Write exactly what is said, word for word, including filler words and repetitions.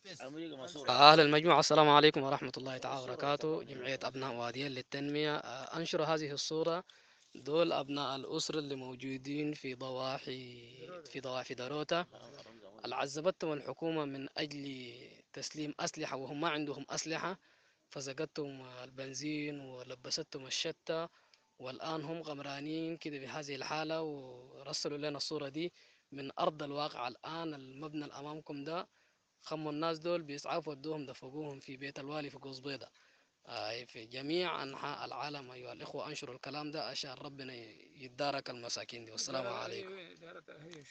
أهل المجموعة، السلام عليكم ورحمة الله تعالى وبركاته. جمعية أبناء واديين للتنمية آه، أنشر هذه الصورة. دول أبناء الأسرة اللي موجودين في ضواحي في ضواحي داروتا، اللي عذبتهم الحكومة من أجل تسليم أسلحة وهم ما عندهم أسلحة، فزقتهم البنزين ولبستهم الشتى، والآن هم غمرانين كده بهذه الحالة. ورسلوا لنا الصورة دي من أرض الواقع. الآن المبنى اللي أمامكم ده خموا الناس دول بإسعاف ودوهم دفقوهم في بيت الوالي في قوس بيضة. آه، في جميع أنحاء العالم. أيها الإخوة، أنشروا الكلام ده عشان ربنا يتدارك المساكين دي. والسلام عليكم.